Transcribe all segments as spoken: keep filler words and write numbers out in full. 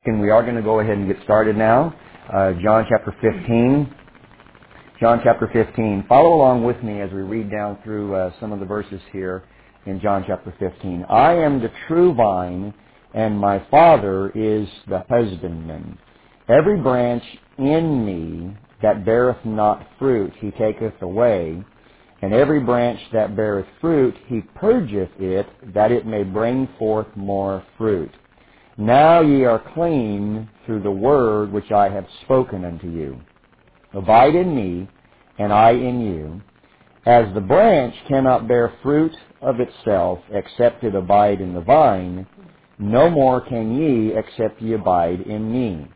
And we are going to go ahead and get started now. Uh, John chapter fifteen. John chapter fifteen. Follow along with me as we read down through uh, some of the verses here in John chapter fifteen. I am the true vine, and my Father is the husbandman. Every branch in me that beareth not fruit, he taketh away. And every branch that beareth fruit, he purgeth it, that it may bring forth more fruit. Now ye are clean through the word which I have spoken unto you. Abide in me, and I in you. As the branch cannot bear fruit of itself, except it abide in the vine, no more can ye, except ye abide in me.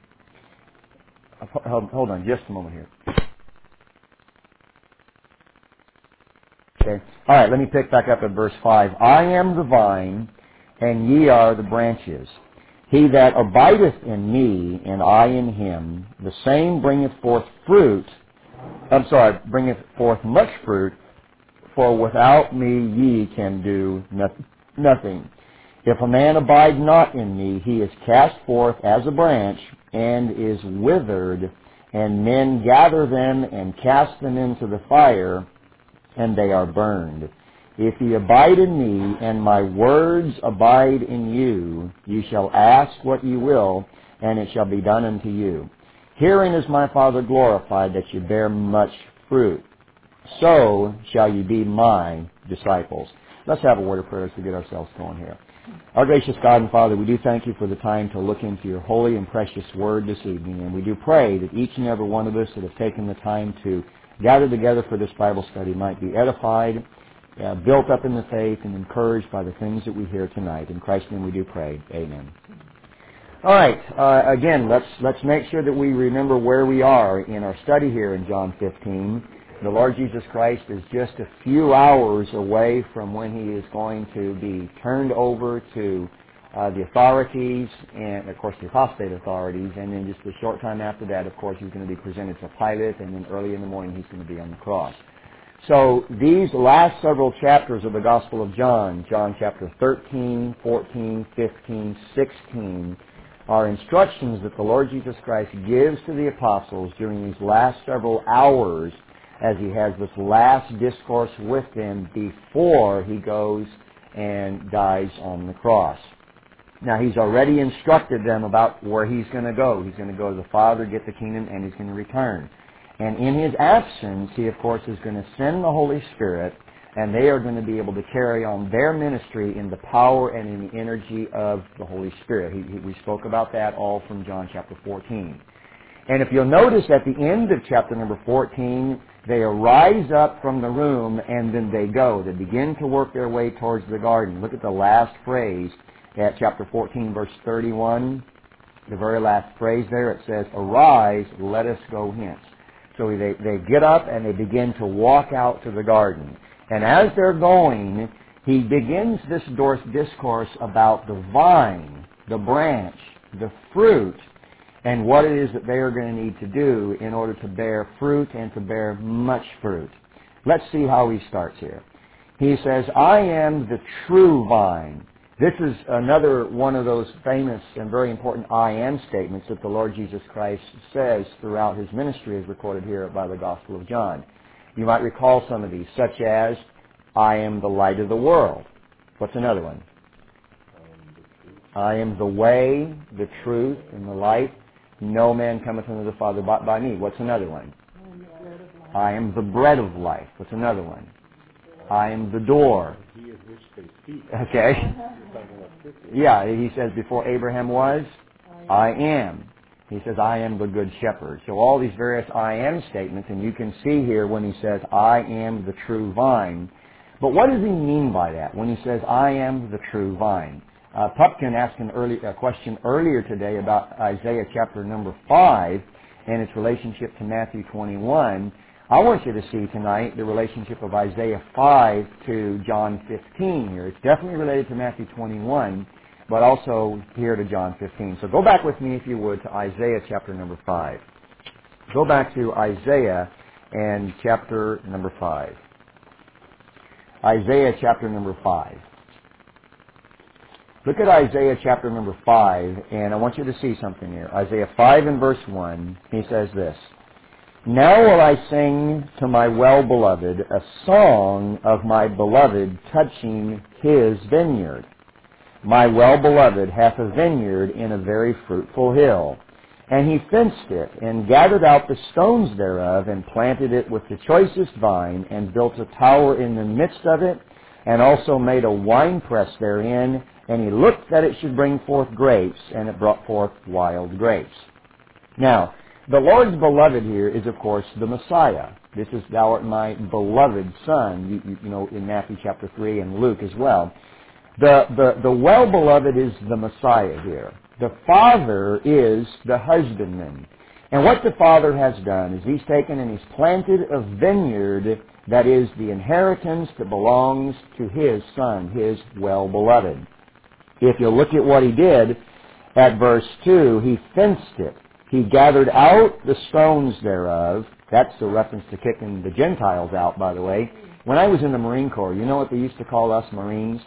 Hold on just a moment here. Okay. All right, let me pick back up at verse five. I am the vine, and ye are the branches. He that abideth in me, and I in him, the same bringeth forth fruit. I'm sorry, bringeth forth much fruit, for without me ye can do nothing. If a man abide not in me, he is cast forth as a branch, and is withered, and men gather them and cast them into the fire, and they are burned. If ye abide in me, and my words abide in you, ye shall ask what ye will, and it shall be done unto you. Herein is my Father glorified, that ye bear much fruit. So shall ye be my disciples. Let's have a word of prayer as we get ourselves going here. Our gracious God and Father, we do thank you for the time to look into your holy and precious word this evening, and we do pray that each and every one of us that have taken the time to gather together for this Bible study might be edified, uh, built up in the faith, and encouraged by the things that we hear tonight. In Christ's name we do pray. Amen. All right. Uh, again, let's let's make sure that we remember where we are in our study here in John fifteen. The Lord Jesus Christ is just a few hours away from when He is going to be turned over to uh, the authorities and, of course, the apostate authorities. And then just a short time after that, of course, He's going to be presented to Pilate. And then early in the morning, He's going to be on the cross. So these last several chapters of the Gospel of John, John chapter thirteen, fourteen, fifteen, sixteen, are instructions that the Lord Jesus Christ gives to the apostles during these last several hours as He has this last discourse with them before He goes and dies on the cross. Now, He's already instructed them about where He's going to go. He's going to go to the Father, get the kingdom, and He's going to return. And in His absence, He, of course, is going to send the Holy Spirit, and they are going to be able to carry on their ministry in the power and in the energy of the Holy Spirit. He, he, we spoke about that all from John chapter fourteen. And if you'll notice at the end of chapter number fourteen, they arise up from the room and then they go. They begin to work their way towards the garden. Look at the last phrase at chapter fourteen, verse thirty-one. The very last phrase there, it says, "Arise, let us go hence." So they, they get up and they begin to walk out to the garden. And as they're going, He begins this discourse about the vine, the branch, the fruit, and what it is that they are going to need to do in order to bear fruit and to bear much fruit. Let's see how he starts here. He says, I am the true vine. This is another one of those famous and very important I am statements that the Lord Jesus Christ says throughout His ministry as recorded here by the Gospel of John. You might recall some of these, such as, I am the light of the world. What's another one? I am the way, the truth, and the light. No man cometh unto the Father but by me. What's another one? I am the bread of life. What's another one? I am the door. Okay. Yeah, he says before Abraham was, I am. He says, I am the good shepherd. So all these various I am statements, and you can see here when he says, I am the true vine. But what does he mean by that when he says, I am the true vine? Uh, Pupkin asked an early, a question earlier today about Isaiah chapter number five and its relationship to Matthew twenty-one. I want you to see tonight the relationship of Isaiah five to John fifteen here. It's definitely related to Matthew twenty-one, but also here to John fifteen. So go back with me, if you would, to Isaiah chapter number five. Go back to Isaiah and chapter number five. Isaiah chapter number five. Look at Isaiah chapter number five, and I want you to see something here. Isaiah five and verse one, he says this, "Now will I sing to my well-beloved a song of my beloved touching his vineyard. My well-beloved hath a vineyard in a very fruitful hill. And he fenced it, and gathered out the stones thereof, and planted it with the choicest vine, and built a tower in the midst of it, and also made a winepress therein. And he looked that it should bring forth grapes, and it brought forth wild grapes." Now, the Lord's beloved here is, of course, the Messiah. This is, "Thou art my beloved Son," you, you, you know, in Matthew chapter three and Luke as well. The, the, the well-beloved is the Messiah here. The Father is the husbandman. And what the Father has done is He's taken and He's planted a vineyard that is the inheritance that belongs to His Son, His well-beloved. If you look at what He did at verse two, He fenced it. He gathered out the stones thereof. That's the reference to kicking the Gentiles out, by the way. When I was in the Marine Corps, you know what they used to call us Marines?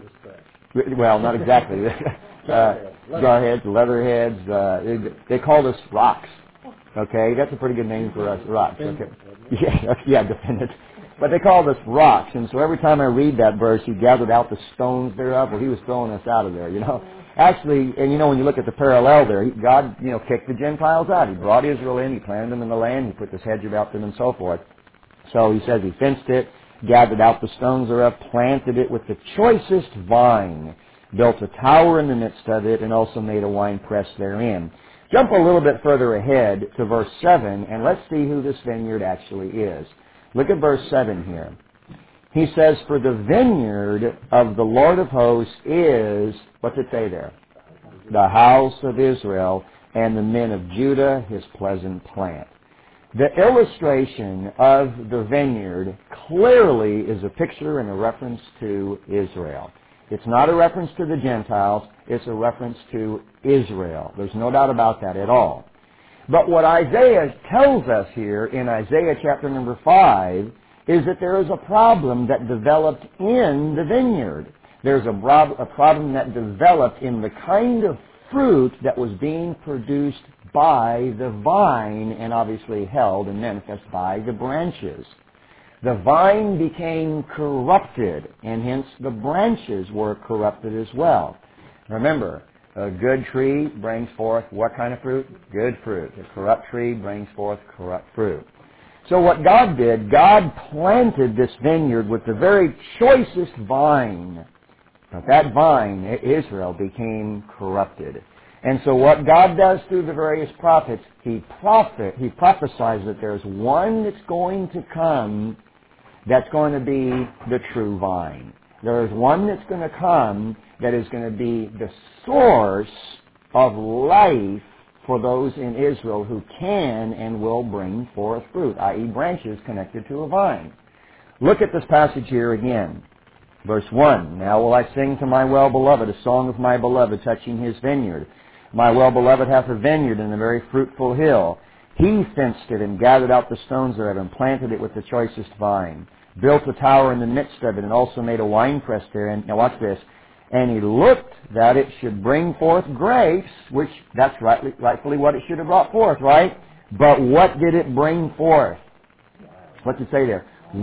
Well, not exactly. uh, Jarheads, leatherheads. Uh, they, they called us rocks. Okay, that's a pretty good name for us, rocks. Okay, yeah, yeah, dependent. But they called us rocks, and so every time I read that verse, He gathered out the stones thereof. Well, He was throwing us out of there, you know. Actually, and you know, when you look at the parallel there, God, you know, kicked the Gentiles out. He brought Israel in. He planted them in the land. He put this hedge about them, and so forth. So He says He fenced it, gathered out the stones thereof, planted it with the choicest vine, built a tower in the midst of it, and also made a wine press therein. Jump a little bit further ahead to verse seven, and let's see who this vineyard actually is. Look at verse seven here. He says, "For the vineyard of the Lord of hosts is," what's it say there? "The house of Israel, and the men of Judah his pleasant plant." The illustration of the vineyard clearly is a picture and a reference to Israel. It's not a reference to the Gentiles, it's a reference to Israel. There's no doubt about that at all. But what Isaiah tells us here in Isaiah chapter number five is that there is a problem that developed in the vineyard. There's a, prob- a problem that developed in the kind of fruit that was being produced by the vine and obviously held and manifest by the branches. The vine became corrupted, and hence the branches were corrupted as well. Remember, a good tree brings forth what kind of fruit? Good fruit. A corrupt tree brings forth corrupt fruit. So what God did, God planted this vineyard with the very choicest vine. But that vine, Israel, became corrupted. And so what God does through the various prophets, He prophet, He prophesies that there's one that's going to come that's going to be the true vine. There is one that's going to come that is going to be the source of life for those in Israel who can and will bring forth fruit, that is branches connected to a vine. Look at this passage here again. Verse one, "Now will I sing to my well-beloved a song of my beloved touching his vineyard. My well-beloved hath a vineyard in a very fruitful hill. He fenced it and gathered out the stones thereof and planted it with the choicest vine. Built a tower in the midst of it and also made a winepress therein." Now watch this. "And he looked that it should bring forth grapes," which that's rightly, rightfully what it should have brought forth, right? But what did it bring forth? What's it say there?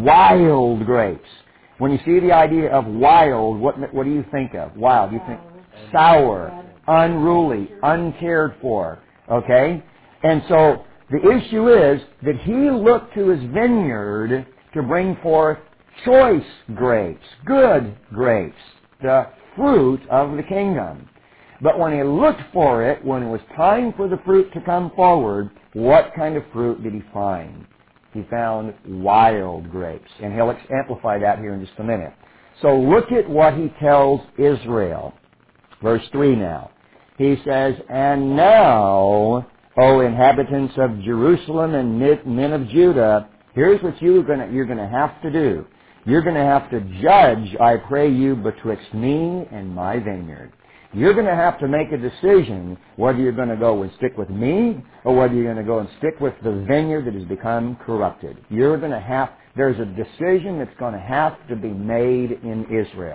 Wild grapes. When you see the idea of wild, what, what do you think of? Wild. You think sour, unruly, uncared for. Okay? And so the issue is that he looked to his vineyard to bring forth choice grapes, good grapes, the fruit of the kingdom. But when he looked for it, when it was time for the fruit to come forward, what kind of fruit did he find? He found wild grapes. And he'll amplify that here in just a minute. So look at what he tells Israel. Verse three now. He says, "And now, O inhabitants of Jerusalem and men of Judah, here's what you're going you're going to have to do. You're going to have to judge, I pray you, betwixt me and my vineyard. You're going to have to make a decision whether you're going to go and stick with me or whether you're going to go and stick with the vineyard that has become corrupted. You're going to have, there's a decision that's going to have to be made in Israel.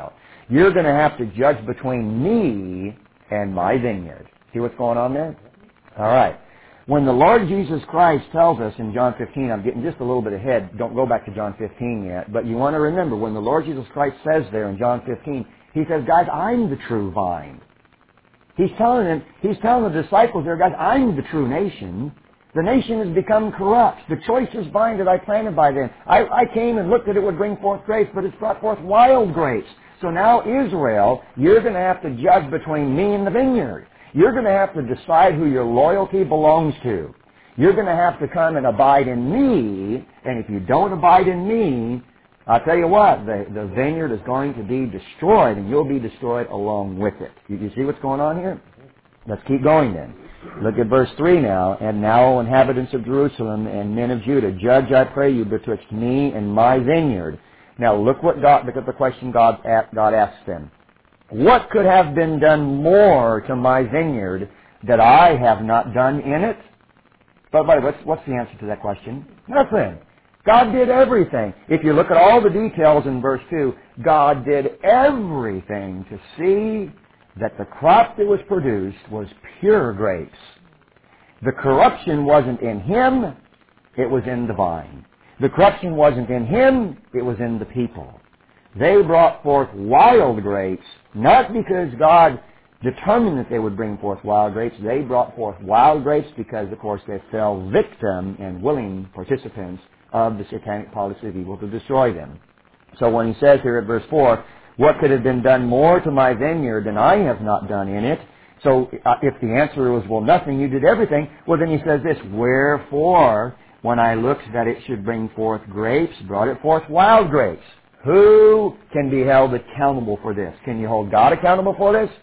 You're going to have to judge between me and my vineyard. See what's going on there? All right. When the Lord Jesus Christ tells us in John fifteen, I'm getting just a little bit ahead, don't go back to John fifteen yet, but you want to remember when the Lord Jesus Christ says there in John fifteen, He says, guys, I'm the true vine. He's telling them, He's telling the disciples there, guys, I'm the true nation. The nation has become corrupt. The choicest vine that I planted by then. I, I came and looked that it would bring forth grapes, but it's brought forth wild grapes. So now, Israel, you're going to have to judge between me and the vineyard. You're going to have to decide who your loyalty belongs to. You're going to have to come and abide in me, and if you don't abide in me, I'll tell you what, the, the vineyard is going to be destroyed, and you'll be destroyed along with it. You, you see what's going on here? Let's keep going then. Look at verse three now. And now, O inhabitants of Jerusalem and men of Judah, judge, I pray you, betwixt me and my vineyard. Now look what God, look at the question God, God asks them. What could have been done more to my vineyard that I have not done in it? But by the way, what's, what's the answer to that question? Nothing. God did everything. If you look at all the details in verse two, God did everything to see that the crop that was produced was pure grapes. The corruption wasn't in Him, it was in the vine. The corruption wasn't in Him, it was in the people. They brought forth wild grapes, not because God determined that they would bring forth wild grapes. They brought forth wild grapes because, of course, they fell victim and willing participants of the satanic policy of evil to destroy them. So when he says here at verse four, what could have been done more to my vineyard than I have not done in it? So uh, if the answer was, well, nothing, you did everything, well, then he says this, wherefore, when I looked that it should bring forth grapes, brought it forth wild grapes. Who can be held accountable for this? Can you hold God accountable for this?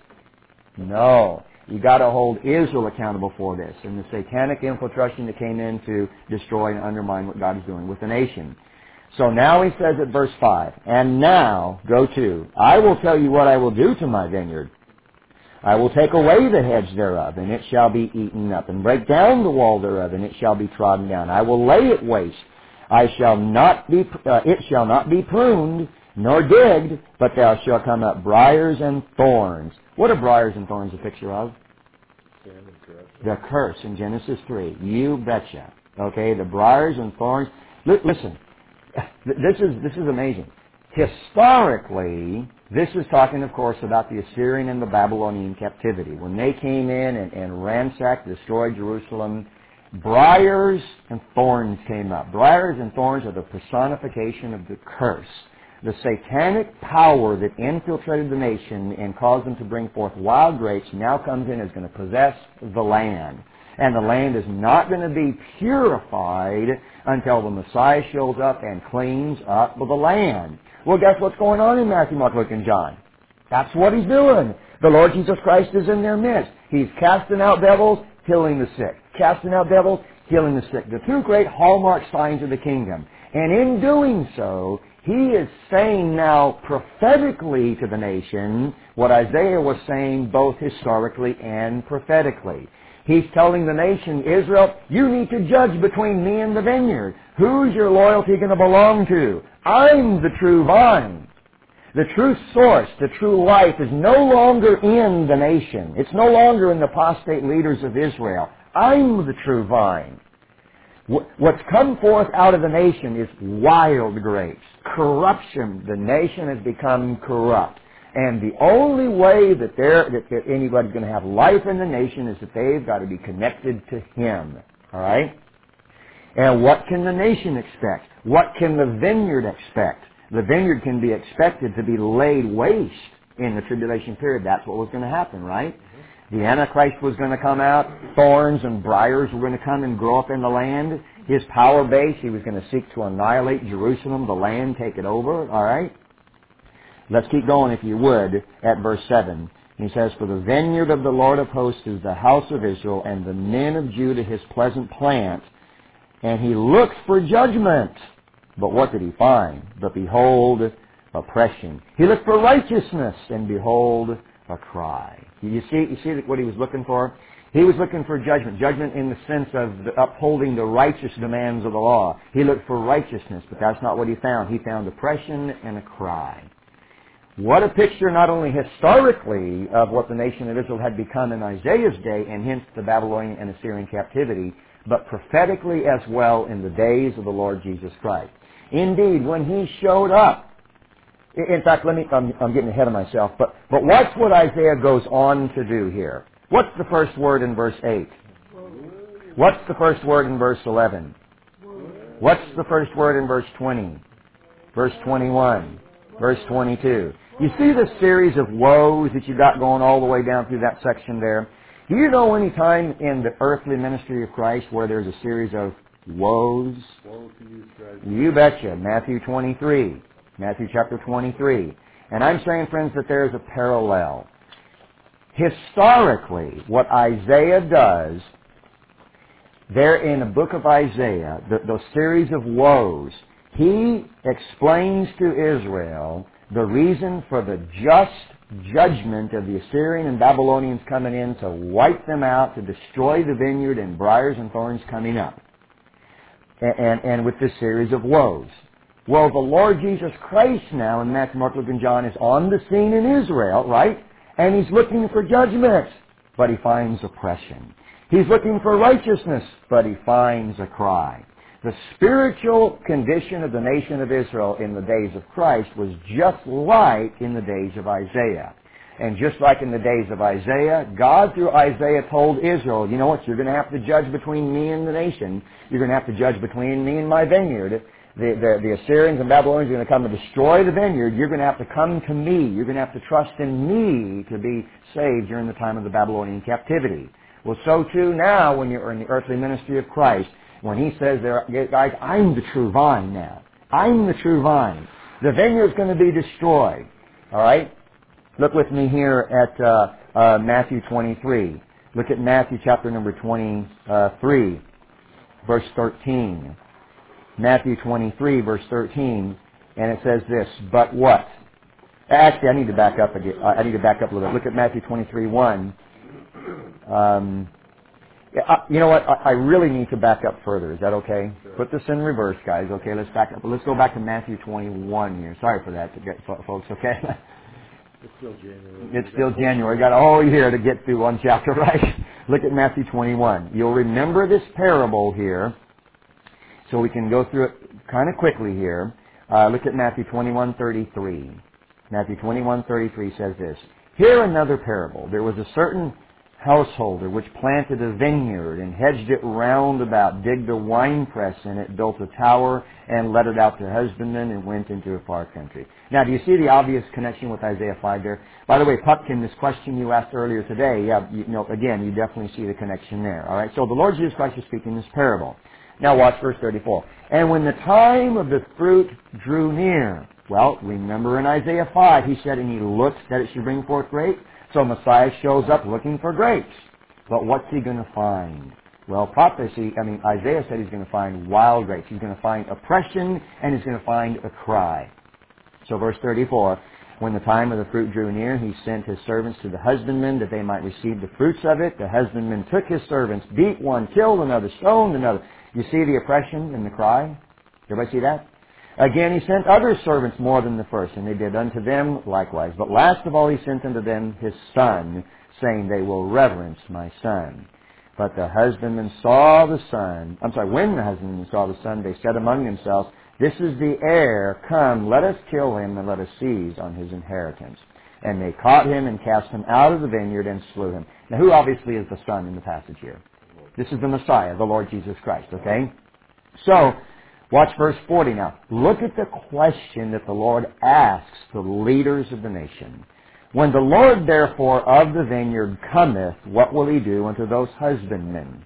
No. You got to hold Israel accountable for this and the satanic infiltration that came in to destroy and undermine what God is doing with the nation. So now he says at verse five, and now, go to, I will tell you what I will do to my vineyard. I will take away the hedge thereof, and it shall be eaten up, and break down the wall thereof, and it shall be trodden down. I will lay it waste. I shall not be, uh, it shall not be pruned, nor digged, but there shall come up briars and thorns. What are briars and thorns a picture of? The curse in Genesis three. You betcha. Okay, the briars and thorns. L- listen, this is this is amazing. Historically, this is talking, of course, about the Assyrian and the Babylonian captivity. When they came in and, and ransacked, destroyed Jerusalem, briars and thorns came up. Briars and thorns are the personification of the curse. The satanic power that infiltrated the nation and caused them to bring forth wild grapes now comes in and is going to possess the land. And the land is not going to be purified until the Messiah shows up and cleans up the land. Well, guess what's going on in Matthew, Mark, Luke, and John? That's what He's doing. The Lord Jesus Christ is in their midst. He's casting out devils, healing the sick. Casting out devils, healing the sick. The two great hallmark signs of the kingdom. And in doing so, He is saying now prophetically to the nation what Isaiah was saying both historically and prophetically. He's telling the nation, Israel, you need to judge between me and the vineyard. Who's your loyalty going to belong to? I'm the true vine. The true source, the true life is no longer in the nation. It's no longer in the apostate leaders of Israel. I'm the true vine. What's come forth out of the nation is wild grapes, corruption. The nation has become corrupt. And the only way that, there, that, that anybody's going to have life in the nation is that they've got to be connected to Him. All right? And what can the nation expect? What can the vineyard expect? The vineyard can be expected to be laid waste in the tribulation period. That's what was going to happen, right? The Antichrist was going to come out. Thorns and briars were going to come and grow up in the land. His power base, he was going to seek to annihilate Jerusalem, the land, take it over. All right? Let's keep going, if you would, at verse seven. He says, for the vineyard of the Lord of hosts is the house of Israel, and the men of Judah his pleasant plant. And he looked for judgment. But what did he find? But behold, oppression. He looked for righteousness, and behold, a cry. You see, you see what he was looking for? He was looking for judgment. Judgment in the sense of the upholding the righteous demands of the law. He looked for righteousness, but that's not what he found. He found oppression and a cry. What a picture not only historically of what the nation of Israel had become in Isaiah's day, and hence the Babylonian and Assyrian captivity, but prophetically as well in the days of the Lord Jesus Christ. Indeed, when He showed up, in fact, let me, I'm, I'm getting ahead of myself, but, but watch what Isaiah goes on to do here. What's the first word in verse eight? What's the first word in verse eleven? What's the first word in verse twenty? Verse twenty-one? Verse twenty-two? You see the series of woes that you got going all the way down through that section there? Do you know any time in the earthly ministry of Christ where there's a series of woes? Woe to you, scribes. You betcha. Matthew twenty-three. Matthew chapter twenty-three. And I'm saying, friends, that there's a parallel. Historically, what Isaiah does, there in the book of Isaiah, the, those series of woes, he explains to Israel the reason for the just judgment of the Assyrian and Babylonians coming in to wipe them out, to destroy the vineyard, and briars and thorns coming up. And, and, and with this series of woes. Well, the Lord Jesus Christ now in Matthew, Mark, Luke, and John is on the scene in Israel, right? And He's looking for judgment, but He finds oppression. He's looking for righteousness, but He finds a cry. The spiritual condition of the nation of Israel in the days of Christ was just like in the days of Isaiah. And just like in the days of Isaiah, God through Isaiah told Israel, you know what, you're going to have to judge between me and the nation. You're going to have to judge between me and my vineyard. The, the, the Assyrians and Babylonians are going to come and destroy the vineyard. You're going to have to come to me. You're going to have to trust in me to be saved during the time of the Babylonian captivity. Well, so too now when you're in the earthly ministry of Christ, when He says, there, guys, I'm the true vine now. I'm the true vine. The vineyard's going to be destroyed. All right? Look with me here at uh, uh, Matthew twenty-three. Look at Matthew chapter number twenty-three, verse thirteen. Matthew twenty-three, verse thirteen, and it says this, but what? Actually, I need to back up again. I need to back up a little bit. Look at Matthew twenty-three, one. Um, you know what? I really need to back up further. Is that okay? Sure. Put this in reverse, guys. Okay, let's back up. Let's go back to Matthew twenty-one here. Sorry for that, to get, folks, okay? It's still January. It's still January. Got a whole year to get through one chapter, right? Look at Matthew twenty-one. You'll remember this parable here, so we can go through it kind of quickly here. Uh, look at Matthew twenty-one thirty-three. Matthew twenty-one thirty-three says this, hear another parable. There was a certain householder which planted a vineyard and hedged it round about, digged a winepress in it, built a tower, and let it out to husbandmen, and went into a far country. Now, do you see the obvious connection with Isaiah five there? By the way, Pupkin, this question you asked earlier today, yeah, you know, again, you definitely see the connection there. All right, so the Lord Jesus Christ is speaking this parable. Now watch verse thirty-four. And when the time of the fruit drew near, well, remember in Isaiah five, he said, and he looked that it should bring forth grapes. So Messiah shows up looking for grapes. But what's he going to find? Well, prophecy, I mean, Isaiah said he's going to find wild grapes. He's going to find oppression, and he's going to find a cry. So verse thirty-four, when the time of the fruit drew near, he sent his servants to the husbandmen that they might receive the fruits of it. The husbandmen took his servants, beat one, killed another, stoned another. You see the oppression and the cry? Everybody see that? Again, he sent other servants more than the first, and they did unto them likewise. But last of all, he sent unto them his son, saying, they will reverence my son. But the husbandmen saw the son. I'm sorry, when the husbandmen saw the son, they said among themselves, this is the heir. Come, let us kill him, and let us seize on his inheritance. And they caught him and cast him out of the vineyard and slew him. Now, who obviously is the son in the passage here? This is the Messiah, the Lord Jesus Christ, okay? So, watch verse forty now. Look at the question that the Lord asks the leaders of the nation. When the Lord therefore of the vineyard cometh, what will he do unto those husbandmen?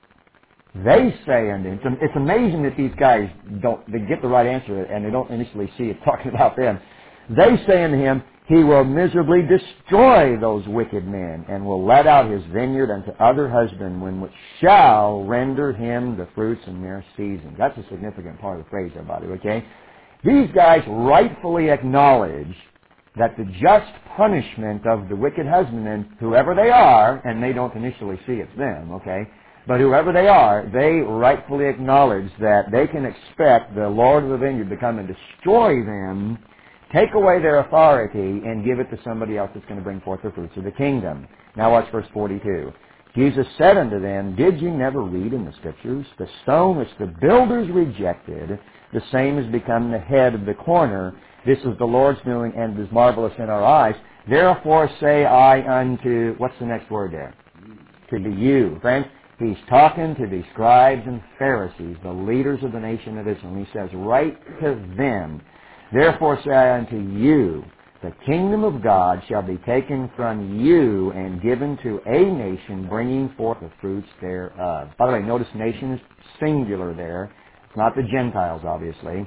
They say unto him, it's amazing that these guys don't, they get the right answer and they don't initially see it talking about them. They say unto him, he will miserably destroy those wicked men, and will let out his vineyard unto other husbandmen, which shall render him the fruits in their season. That's a significant part of the phrase, everybody, okay? These guys rightfully acknowledge that the just punishment of the wicked husbandmen, whoever they are, and they don't initially see it's them, okay? But whoever they are, they rightfully acknowledge that they can expect the Lord of the vineyard to come and destroy them Take away their authority and give it to somebody else that's going to bring forth the fruits of the kingdom. Now watch verse forty-two. Jesus said unto them, Did ye never read in the Scriptures, the stone which the builders rejected, the same has become the head of the corner. This is the Lord's doing, and is marvelous in our eyes. Therefore say I unto, what's the next word there? To the you. Friends, he's talking to the scribes and Pharisees, the leaders of the nation of Israel. And he says, right to them, Therefore say I unto you, the kingdom of God shall be taken from you and given to a nation, bringing forth the fruits thereof. By the way, notice nation is singular there. It's not the Gentiles, obviously.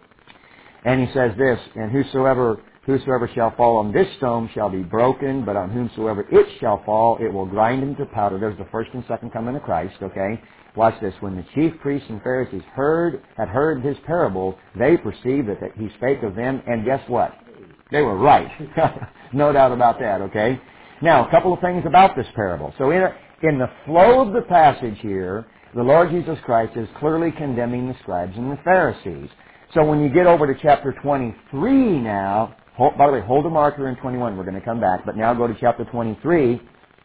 And he says this, And whosoever whosoever shall fall on this stone shall be broken, but on whomsoever it shall fall, it will grind him to powder. There's the first and second coming of Christ, okay? Watch this. When the chief priests and Pharisees heard had heard his parable, they perceived that, that he spake of them, and guess what? They were right. No doubt about that, okay? Now, a couple of things about this parable. So in, a, in the flow of the passage here, the Lord Jesus Christ is clearly condemning the scribes and the Pharisees. So when you get over to chapter twenty-three now, hold, by the way, hold a marker in twenty-one. We're going to come back. But now go to chapter twenty-three.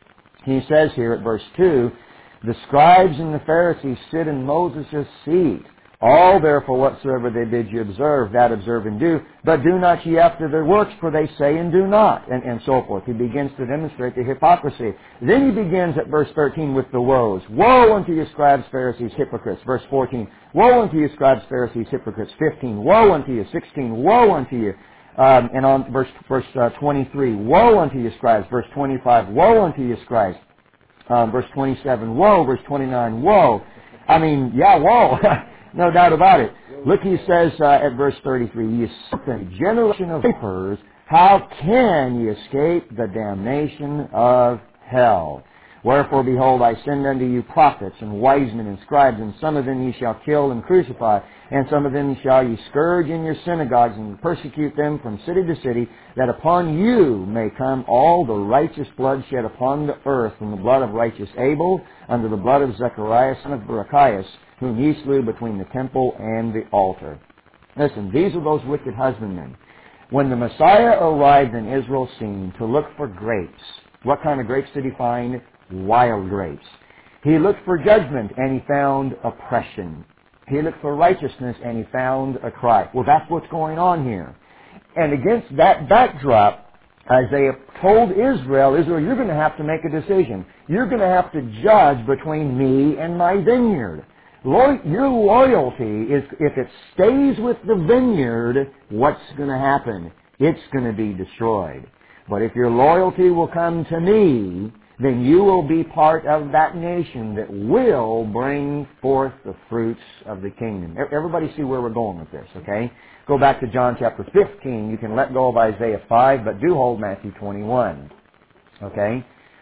He says here at verse two, The scribes and the Pharisees sit in Moses' seat. All therefore whatsoever they bid you observe, that observe and do. But do not ye after their works, for they say and do not. And, and so forth. He begins to demonstrate the hypocrisy. Then he begins at verse thirteen with the woes. Woe unto you scribes, Pharisees, hypocrites. Verse fourteen. Woe unto you scribes, Pharisees, hypocrites. fifteen. Woe unto you. sixteen. Woe unto you. Um, and on verse, verse uh, twenty-three. Woe unto you scribes. Verse twenty-five. Woe unto you scribes. Um, verse twenty-seven. Woe. Verse twenty-nine. Woe. I mean, yeah, woe. No doubt about it. Look, he says uh, at verse thirty-three, Ye serpent, generation of vipers, how can ye escape the damnation of hell? Wherefore, behold, I send unto you prophets and wise men and scribes, and some of them ye shall kill and crucify, and some of them shall ye scourge in your synagogues, and persecute them from city to city, that upon you may come all the righteous blood shed upon the earth, from the blood of righteous Abel unto the blood of Zechariah son of Barachias, whom ye slew between the temple and the altar. Listen, these are those wicked husbandmen. When the Messiah arrived in Israel's scene to look for grapes, what kind of grapes did he find? Wild grapes. He looked for judgment, and he found oppression. He looked for righteousness, and he found a cry. Well, that's what's going on here. And against that backdrop, Isaiah told Israel, Israel, you're going to have to make a decision. You're going to have to judge between me and my vineyard. Lo- your loyalty is, if it stays with the vineyard, what's going to happen? It's going to be destroyed. But if your loyalty will come to me, then you will be part of that nation that will bring forth the fruits of the kingdom. Everybody see where we're going with this, okay? Go back to John chapter fifteen. You can let go of Isaiah five, but do hold Matthew twenty-one, okay?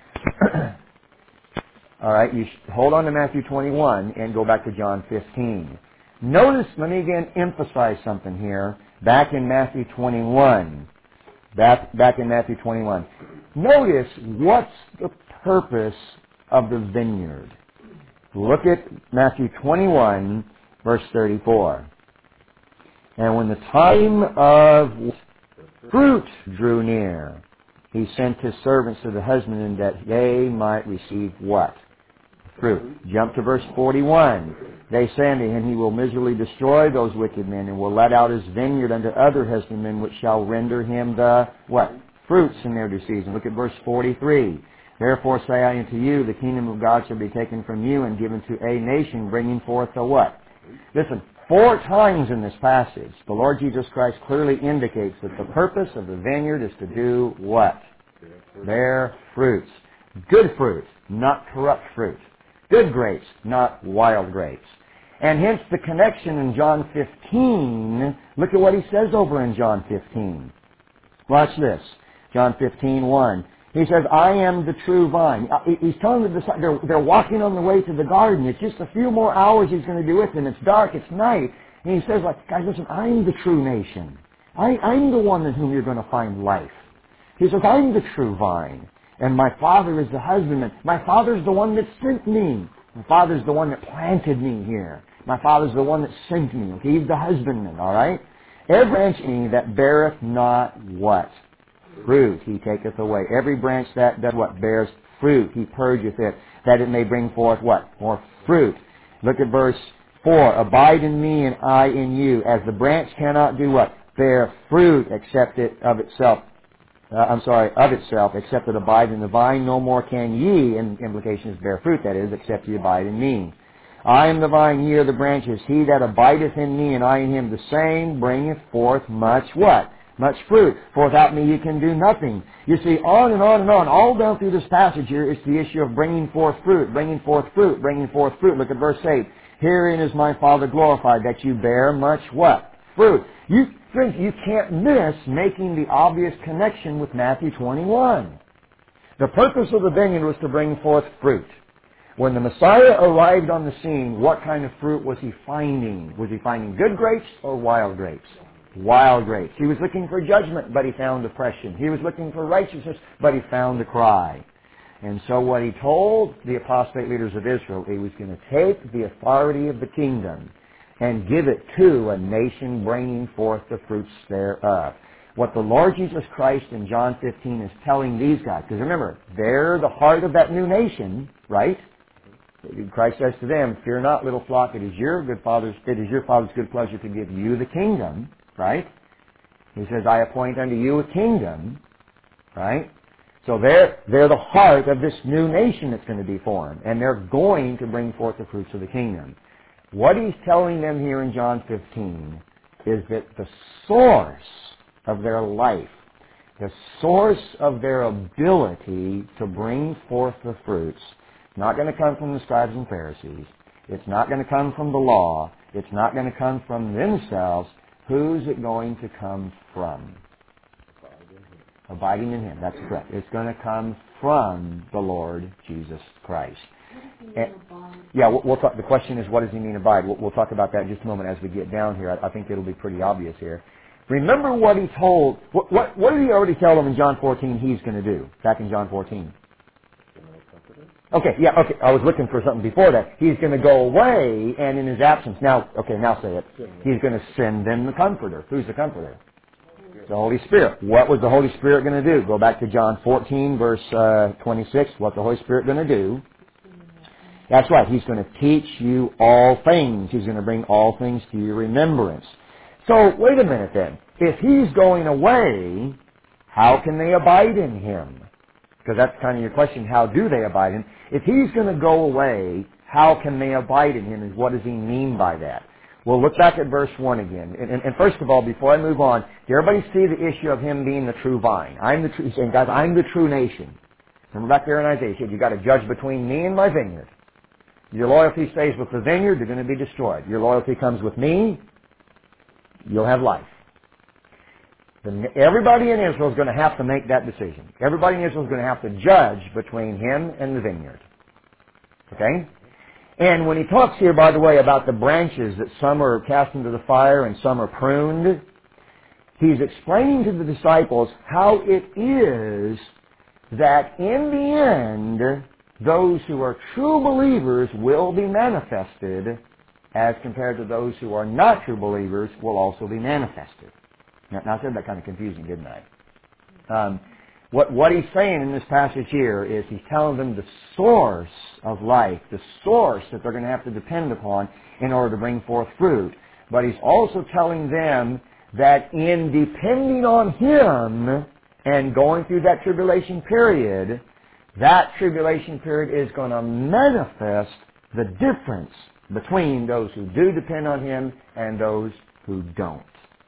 All right, you hold on to Matthew twenty-one and go back to John fifteen. Notice, let me again emphasize something here. Back in Matthew twenty-one. Back, back in Matthew twenty-one. Notice what's the purpose of the vineyard. Look at Matthew twenty-one, verse thirty-four. And when the time of fruit drew near, he sent his servants to the husbandmen that they might receive what? Fruit. Jump to verse forty-one. They say unto him, He will miserably destroy those wicked men, and will let out his vineyard unto other husbandmen, which shall render him the, what? Fruits in their due season. Look at verse forty-three. Therefore say I unto you, the kingdom of God shall be taken from you, and given to a nation, bringing forth the what? Listen, four times in this passage, the Lord Jesus Christ clearly indicates that the purpose of the vineyard is to do what? Bear fruits. Good fruit, not corrupt fruit. Good grapes, not wild grapes. And hence the connection in John fifteen. Look at what he says over in John fifteen. Watch this. John fifteen, one. He says, I am the true vine. He's telling the disciples, they're, they're walking on the way to the garden. It's just a few more hours he's going to be with them. It's dark, it's night. And he says, like, guys, listen, I'm the true nation. I, I'm the one in whom you're going to find life. He says, I'm the true vine. And my Father is the husbandman. My Father's the one that sent me. My Father's the one that planted me here. My Father's the one that sent me. Okay, he's the husbandman, all right? Every branch in me that beareth not what? Fruit he taketh away. Every branch that does what? Bears fruit he purgeth it, that it may bring forth what? More fruit. Look at verse four. Abide in me and I in you, as the branch cannot do what? Bear fruit except it of itself. Uh, I'm sorry, of itself, except it abide in the vine, no more can ye, and implications bear fruit, that is, except ye abide in me. I am the vine, ye are the branches. He that abideth in me, and I in him, the same bringeth forth much what? Much fruit. For without me you can do nothing. You see, on and on and on, all down through this passage here, it's the issue of bringing forth fruit, bringing forth fruit, bringing forth fruit. Look at verse eight. Herein is my Father glorified, that you bear much what? Fruit. You, friends, you can't miss making the obvious connection with Matthew twenty-one. The purpose of the vineyard was to bring forth fruit. When the Messiah arrived on the scene, what kind of fruit was he finding? Was he finding good grapes or wild grapes? Wild grapes. He was looking for judgment, but he found oppression. He was looking for righteousness, but he found a cry. And so what he told the apostate leaders of Israel, he was going to take the authority of the kingdom and give it to a nation bringing forth the fruits thereof. What the Lord Jesus Christ in John fifteen is telling these guys, because remember, they're the heart of that new nation, right? Christ says to them, fear not, little flock, it is your good father's, it is your father's good pleasure to give you the kingdom, right? He says, I appoint unto you a kingdom, right? So they're, they're the heart of this new nation that's going to be formed, and they're going to bring forth the fruits of the kingdom. What he's telling them here in John fifteen is that the source of their life, the source of their ability to bring forth the fruits, not going to come from the scribes and Pharisees. It's not going to come from the law. It's not going to come from themselves. Who's it going to come from? Abiding in Him. That's correct. It's going to come from the Lord Jesus Christ. And, yeah, we'll, we'll talk. The question is, what does He mean abide? We'll, we'll talk about that in just a moment as we get down here. I, I think it'll be pretty obvious here. Remember what He told. What, what, what did He already tell them in John fourteen He's going to do? Back in John fourteen. Okay, yeah, okay. I was looking for something before that. He's going to go away, and in His absence, now, okay, now say it. He's going to send them the Comforter. Who's the Comforter? The Holy Spirit. What was the Holy Spirit going to do? Go back to John fourteen, verse uh, twenty-six. What the Holy Spirit going to do? That's right. He's going to teach you all things. He's going to bring all things to your remembrance. So, wait a minute then. If He's going away, how can they abide in Him? Because that's kind of your question. How do they abide in Him? If He's going to go away, how can they abide in Him? And what does He mean by that? Well, look back at verse one again. And, and, and first of all, before I move on, do everybody see the issue of Him being the true vine? I'm the true, He's saying, guys, I'm the true nation. Remember back there in Isaiah, He said, you've got to judge between me and my vineyard. Your loyalty stays with the vineyard, you're going to be destroyed. Your loyalty comes with me, you'll have life. The, everybody in Israel is going to have to make that decision. Everybody in Israel is going to have to judge between him and the vineyard. Okay? And when he talks here, by the way, about the branches, that some are cast into the fire and some are pruned, he's explaining to the disciples how it is that in the end, those who are true believers will be manifested, as compared to those who are not true believers will also be manifested. Now, now I said that kind of confusing, didn't I? Um, what, what he's saying in this passage here is he's telling them the source of life, the source that they're going to have to depend upon in order to bring forth fruit. But he's also telling them that in depending on Him and going through that tribulation period, that tribulation period is going to manifest the difference between those who do depend on Him and those who don't.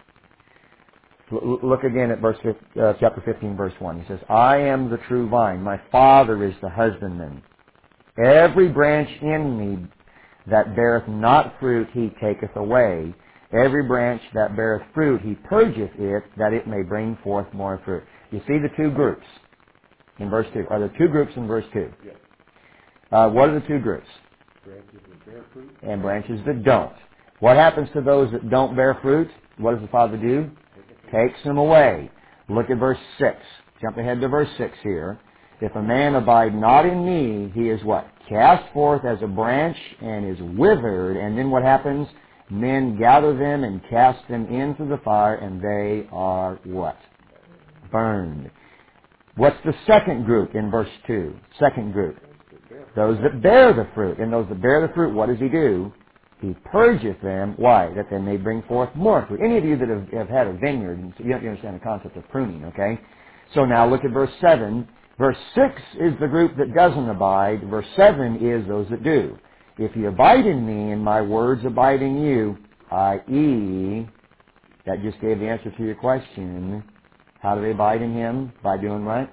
L- look again at verse uh, chapter fifteen, verse one. He says, I am the true vine. My Father is the husbandman. Every branch in me that beareth not fruit, He taketh away. Every branch that beareth fruit, He purgeth it, that it may bring forth more fruit. You see the two groups in verse two. Are there two groups in verse two? Yes. Uh, what are the two groups? Branches that bear fruit. And branches that don't. What happens to those that don't bear fruit? What does the Father do? Takes them away. Look at verse six. Jump ahead to verse six here. If a man abide not in me, he is what? Cast forth as a branch and is withered. And then what happens? Men gather them and cast them into the fire, and they are what? Burned. What's the second group in verse two? Second group. Those that bear the fruit. And those that bear the fruit, what does he do? He purgeth them. Why? That they may bring forth more fruit. Any of you that have, have had a vineyard, you understand the concept of pruning, okay? So now look at verse seven. Verse six is the group that doesn't abide. Verse seven is those that do. If you abide in me and my words abide in you, that is, that just gave the answer to your question. How do they abide in him? By doing what?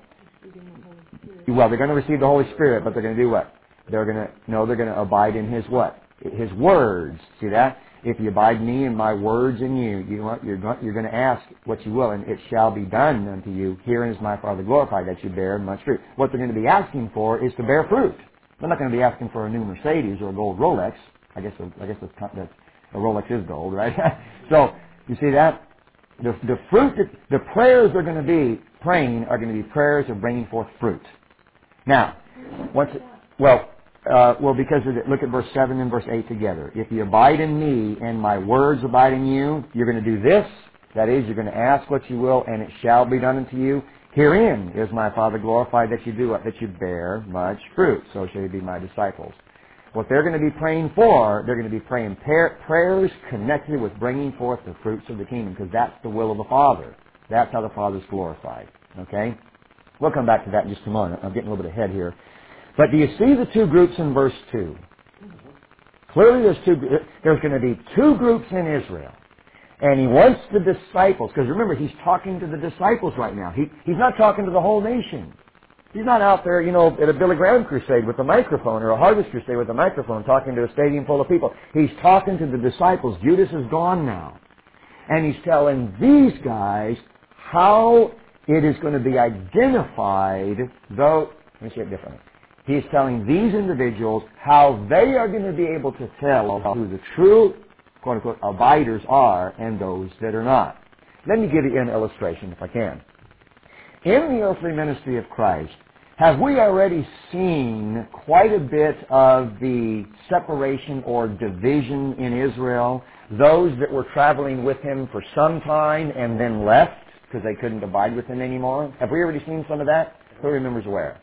Well, they're going to receive the Holy Spirit, but they're going to do what? They're going to, no, they're going to abide in his what? His words. See that? If you abide in me and my words in you, you know what? You're going, you're going to ask what you will, and it shall be done unto you. Herein is my Father glorified, that you bear much fruit. What they're going to be asking for is to bear fruit. They're not going to be asking for a new Mercedes or a gold Rolex. I guess I guess that's, that's, a Rolex is gold, right? So, you see that? The, the fruit, that, the prayers they're going to be praying are going to be prayers of bringing forth fruit. Now, once, it, well, uh, well, because of it, look at verse seven and verse eight together. If you abide in me and my words abide in you, you're going to do this. That is, you're going to ask what you will, and it shall be done unto you. Herein is my Father glorified, that you do what? That you bear much fruit. So shall you be my disciples. What they're going to be praying for, they're going to be praying par- prayers connected with bringing forth the fruits of the kingdom, because that's the will of the Father. That's how the Father's glorified. Okay? We'll come back to that in just a moment. I'm getting a little bit ahead here. But do you see the two groups in verse two? Clearly there's two. There's going to be two groups in Israel. And he wants the disciples, because remember, he's talking to the disciples right now. He, he's not talking to the whole nation. He's not out there, you know, at a Billy Graham crusade with a microphone or a harvest crusade with a microphone talking to a stadium full of people. He's talking to the disciples. Judas is gone now. And he's telling these guys how it is going to be identified, though, let me say it differently. He's telling these individuals how they are going to be able to tell who the true, quote-unquote, abiders are and those that are not. Let me give you an illustration, if I can. In the earthly ministry of Christ, have we already seen quite a bit of the separation or division in Israel? Those that were traveling with him for some time and then left because they couldn't abide with him anymore? Have we already seen some of that? Who remembers where?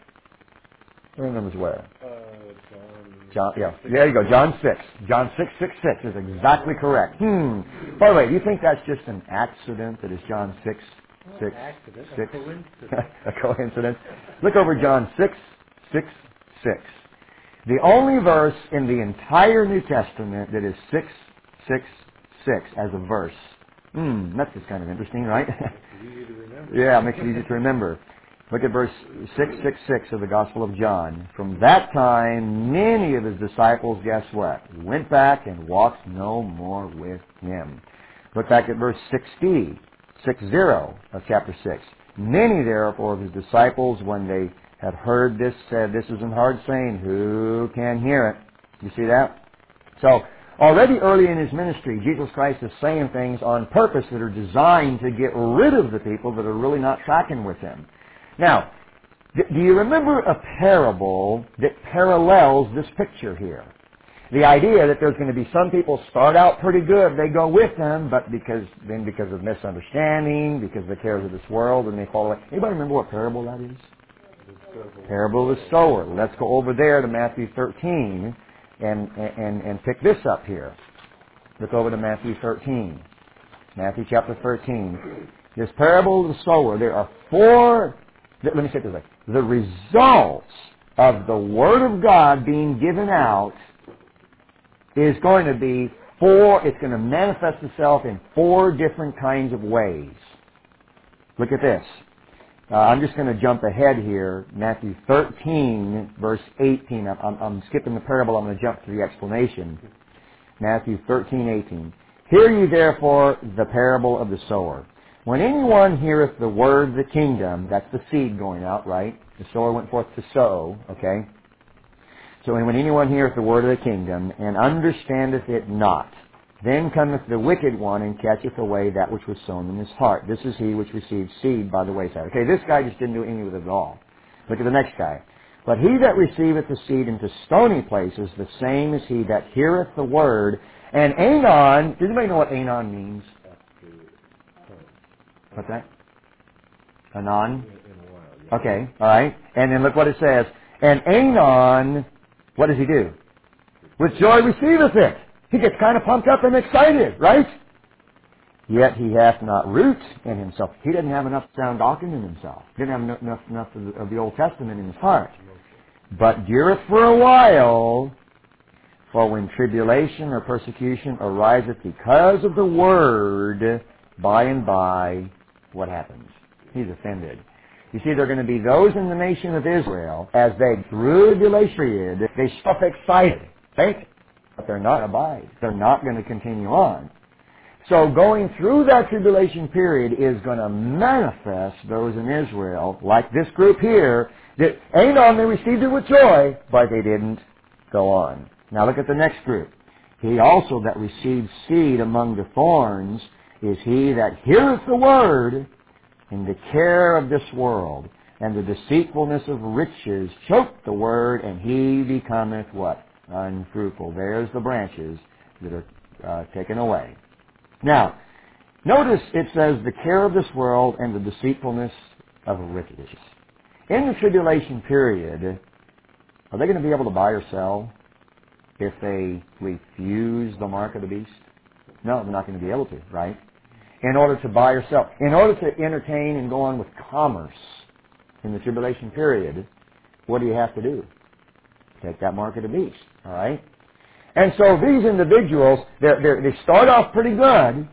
Who remembers where? Uh, John. John, yeah. There you go. John six. John six, six, six is exactly correct. Hmm. By the way, do you think that's just an accident that it's John six, six, Accident, six? a coincidence. A coincidence. Look over John six, six, six. The only verse in the entire New Testament that is six, six, six as a verse. Hmm. That's just kind of interesting, right? It's easy to remember. Yeah, it makes it easy to remember. Look at verse six six six of the Gospel of John. From that time, many of his disciples, guess what? Went back and walked no more with him. Look back at verse sixty, six zero of chapter six. Many, therefore, of his disciples, when they had heard this, said, "This is an hard saying. Who can hear it?" You see that? So, already early in his ministry, Jesus Christ is saying things on purpose that are designed to get rid of the people that are really not tracking with him. Now, do you remember a parable that parallels this picture here? The idea that there's going to be some people start out pretty good, they go with them, but because then because of misunderstanding, because of the cares of this world, and they fall away. Anybody remember what parable that is? Parable of the sower. Let's go over there to Matthew thirteen and, and, and pick this up here. Look over to Matthew thirteen. Matthew chapter thirteen. This parable of the sower, there are four... Let me say it this way. The results of the Word of God being given out is going to be four, it's going to manifest itself in four different kinds of ways. Look at this. Uh, I'm just going to jump ahead here. Matthew thirteen, verse eighteen. I'm, I'm, I'm skipping the parable. I'm going to jump to the explanation. Matthew thirteen, eighteen. Hear ye therefore the parable of the sower. When anyone heareth the word of the kingdom, that's the seed going out, right? The sower went forth to sow, okay? So when anyone heareth the word of the kingdom, and understandeth it not, then cometh the wicked one, and catcheth away that which was sown in his heart. This is he which received seed by the wayside. Okay, this guy just didn't do anything with it at all. Look at the next guy. But he that receiveth the seed into stony places, the same is he that heareth the word. And anon, does anybody know what anon means? After time. What's that? Anon? In, in a while, yeah. Okay, all right. And then look what it says. And anon, what does he do? With joy receiveth it. He gets kind of pumped up and excited, right? Yet he hath not root in himself. He doesn't have enough sound doctrine in himself. He didn't have enough, enough of, the, of the Old Testament in his heart. But dureth for a while, for when tribulation or persecution ariseth because of the word, by and by, what happens? He's offended. You see, there are going to be those in the nation of Israel, as they, through the tribulation period, they stop excited, think, but they're not abide. They're not going to continue on. So going through that tribulation period is going to manifest those in Israel, like this group here, that anon, they received it with joy, but they didn't go on. Now look at the next group. He also that received seed among the thorns is he that heareth the word, and the care of this world, and the deceitfulness of riches choke the word, and he becometh what? Unfruitful. There's the branches that are uh, taken away. Now, notice it says the care of this world and the deceitfulness of riches. In the tribulation period, are they going to be able to buy or sell if they refuse the mark of the beast? No, they're not going to be able to, right? In order to buy or sell, in order to entertain and go on with commerce in the tribulation period, what do you have to do? Take that mark of the beast, all right? And so these individuals, they're, they're, they start off pretty good,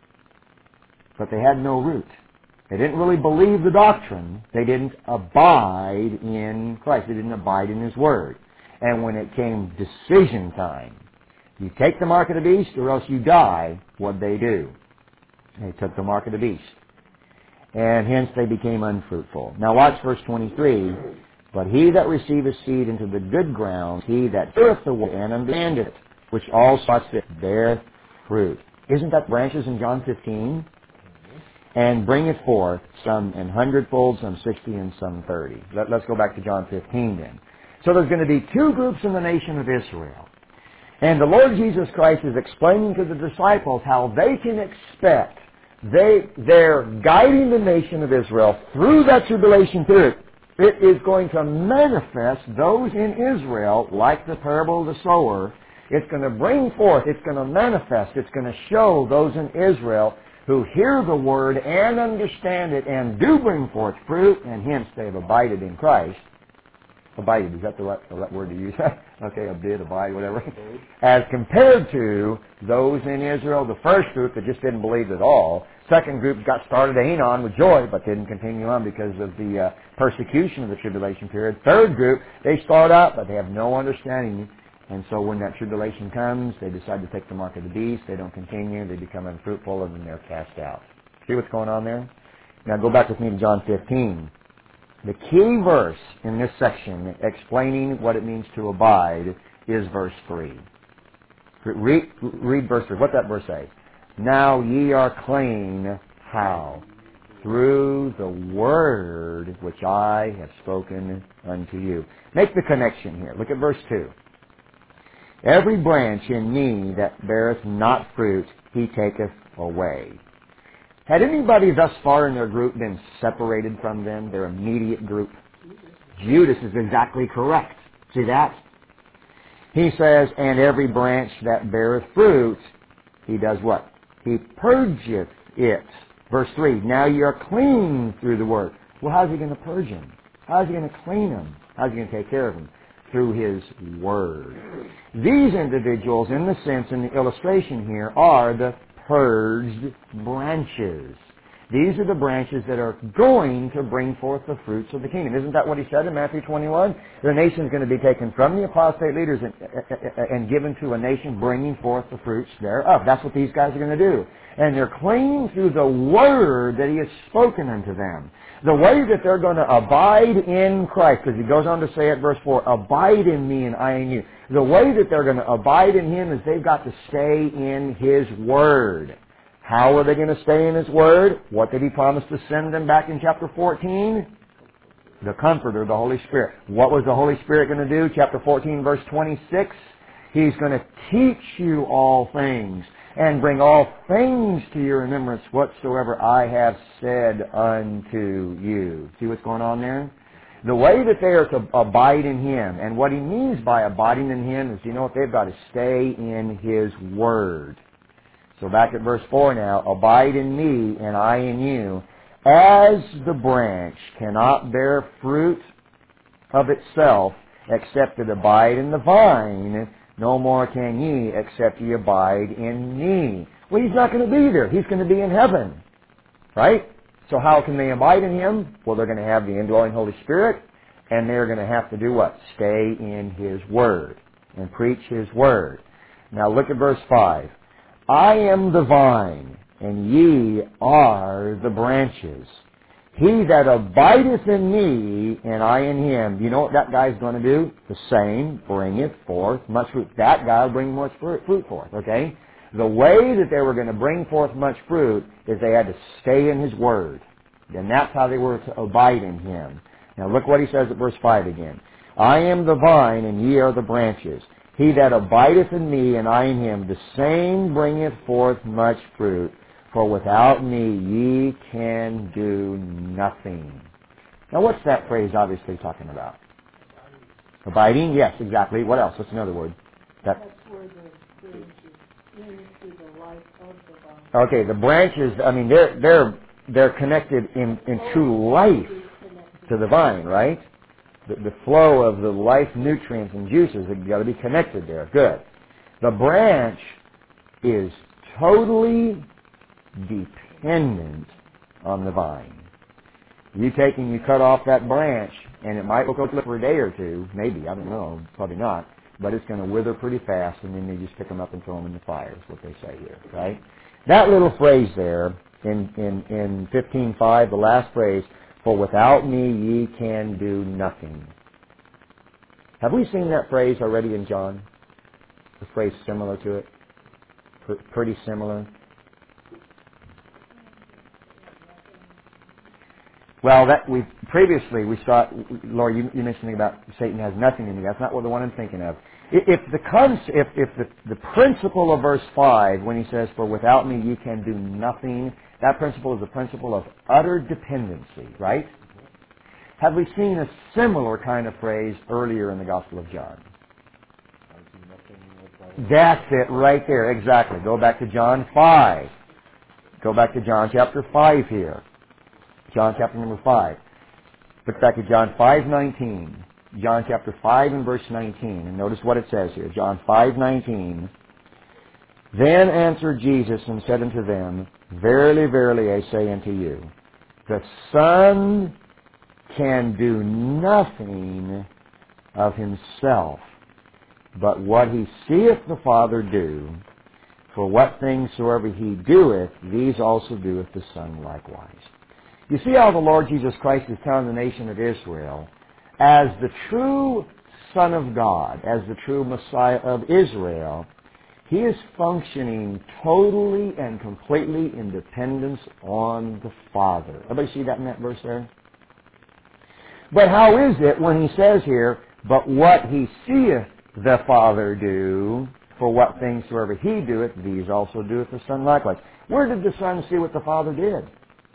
but they had no root. They didn't really believe the doctrine. They didn't abide in Christ. They didn't abide in His Word. And when it came decision time, you take the mark of the beast or else you die, what'd they do? They took the mark of the beast. And hence they became unfruitful. Now watch verse twenty-three. But he that receiveth seed into the good ground, he that heareth the word and understandeth, which also beareth fruit. Isn't that branches in John fifteen? And bringeth forth some an hundredfold, some sixty, and some thirty. Let, let's go back to John fifteen then. So there's going to be two groups in the nation of Israel. And the Lord Jesus Christ is explaining to the disciples how they can expect, they, they're guiding the nation of Israel through that tribulation period. It is going to manifest those in Israel, like the parable of the sower. It's going to bring forth, it's going to manifest, it's going to show those in Israel who hear the word and understand it and do bring forth fruit, and hence they have abided in Christ. Abided, is that the right, the right word to use? Okay, abide, abide, whatever. As compared to those in Israel, the first group that just didn't believe at all. Second group got started anon with joy, but didn't continue on because of the uh, persecution of the tribulation period. Third group, they start out, but they have no understanding. And so when that tribulation comes, they decide to take the mark of the beast. They don't continue. They become unfruitful, and then they're cast out. See what's going on there? Now go back with me to John fifteen. The key verse in this section explaining what it means to abide is verse three. Read, read verse three. What's that verse say? Now ye are clean, how? Through the word which I have spoken unto you. Make the connection here. Look at verse two. Every branch in me that beareth not fruit, he taketh away. Had anybody thus far in their group been separated from them, their immediate group? Judas is exactly correct. See that? He says, and every branch that beareth fruit, he does what? He purgeth it. Verse three, now ye are clean through the word. Well, how's he going to purge them? How's he going to clean them? How's he going to take care of them? Through his word. These individuals, in the sense, in the illustration here, are the purged branches. These are the branches that are going to bring forth the fruits of the kingdom. Isn't that what he said in Matthew twenty-one? The nation is going to be taken from the apostate leaders and, and given to a nation bringing forth the fruits thereof. That's what these guys are going to do. And they're clean through the word that he has spoken unto them. The way that they're going to abide in Christ, because he goes on to say at verse four, abide in me and I in you. The way that they're going to abide in him is they've got to stay in his word. How are they going to stay in his word? What did he promise to send them back in chapter fourteen? The Comforter, the Holy Spirit. What was the Holy Spirit going to do? Chapter fourteen, verse twenty-six. He's going to teach you all things and bring all things to your remembrance whatsoever I have said unto you. See what's going on there? The way that they are to abide in Him, and what He means by abiding in Him is, you know what, they've got to stay in His Word. So back at verse four now, abide in me and I in you, as the branch cannot bear fruit of itself except it abide in the vine, no more can ye except ye abide in me. Well, He's not going to be there. He's going to be in heaven. Right? So how can they abide in Him? Well, they're going to have the indwelling Holy Spirit, and they're going to have to do what? Stay in His Word and preach His Word. Now look at verse five. I am the vine, and ye are the branches. He that abideth in me, and I in him. You know what that guy's going to do? The same, bringeth forth much fruit. That guy will bring much fruit forth, okay? The way that they were going to bring forth much fruit is they had to stay in His Word. And that's how they were to abide in Him. Now look what he says at verse five again. I am the vine, and ye are the branches. He that abideth in me, and I in him, the same bringeth forth much fruit. For without me ye can do nothing. Now what's that phrase obviously talking about? Abiding? Yes, exactly. What else? What's another word? That, That's where the branches into the life of the vine. okay, the branches, I mean, they're, they're, they're connected in, in true life to the vine, right? The, the flow of the life nutrients and juices have got to be connected there. Good. The branch is totally dependent on the vine. You take and you cut off that branch, and it might look good for a day or two, maybe, I don't know, probably not, but it's going to wither pretty fast, and then you just pick them up and throw them in the fire, is what they say here, right? That little phrase there in, in, in fifteen five, the last phrase, for without me ye can do nothing. Have we seen that phrase already in John? The phrase similar to it? P- pretty similar. Well, that we previously we saw, Laura, you, you mentioned something about Satan has nothing in me. That's not what the one I'm thinking of. If the if, if the, the principle of verse five, when he says, "For without me ye can do nothing," that principle is the principle of utter dependency, right? Have we seen a similar kind of phrase earlier in the Gospel of John? That's it, right there, exactly. Go back to John five. Go back to John chapter five here. John chapter number five. Look back at John five nineteen. John chapter five and verse nineteen. And notice what it says here. John five nineteen. Then answered Jesus and said unto them, Verily, verily, I say unto you, the Son can do nothing of himself, but what he seeth the Father do, for what things soever he doeth, these also doeth the Son likewise. You see how the Lord Jesus Christ is telling the nation of Israel, as the true Son of God, as the true Messiah of Israel, he is functioning totally and completely in dependence on the Father. Everybody see that in that verse there? But how is it when he says here, but what he seeth the Father do, for what things soever he doeth, these also doeth the Son likewise. Where did the Son see what the Father did?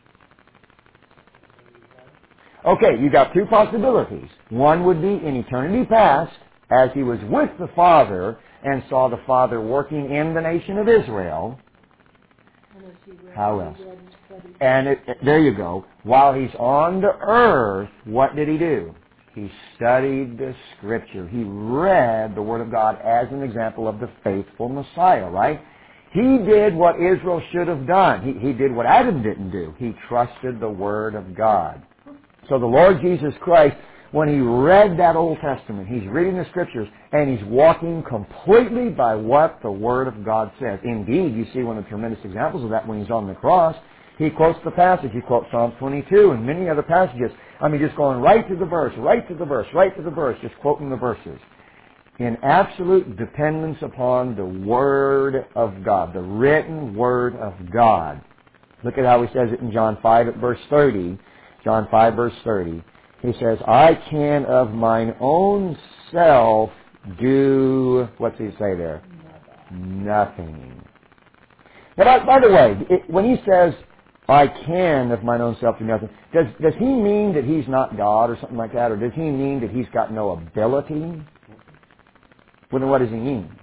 Okay, you got two possibilities. One would be in eternity past, as he was with the Father and saw the Father working in the nation of Israel. How else? And it, it, there you go. While he's on the earth, what did he do? He studied the Scripture. He read the Word of God as an example of the faithful Messiah, right? He did what Israel should have done. He, he did what Adam didn't do. He trusted the Word of God. So the Lord Jesus Christ, when he read that Old Testament, he's reading the Scriptures, and he's walking completely by what the Word of God says. Indeed, you see one of the tremendous examples of that when he's on the cross. He quotes the passage. He quotes Psalm twenty-two and many other passages. I mean, just going right to the verse, right to the verse, right to the verse, just quoting the verses. In absolute dependence upon the Word of God, the written Word of God. Look at how he says it in John five at verse thirty. John five, verse thirty. He says, I can of mine own self do, what's he say there? Nothing. Now, by, by the way, it, when he says, I can of mine own self do nothing, does, does he mean that he's not God or something like that? Or does he mean that he's got no ability? Well, then what does he mean?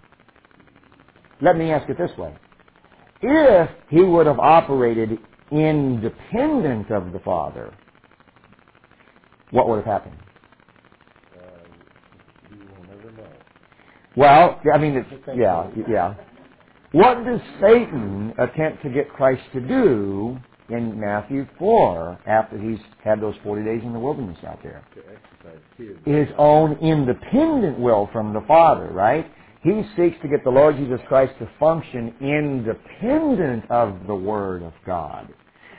Let me ask it this way. If he would have operated independent of the Father, what would have happened? Uh, you will never know. Well, I mean, it's, yeah, yeah. What does Satan attempt to get Christ to do in Matthew four after he's had those forty days in the wilderness out there? To exercise his, His own independent will from the Father, right? He seeks to get the Lord Jesus Christ to function independent of the Word of God.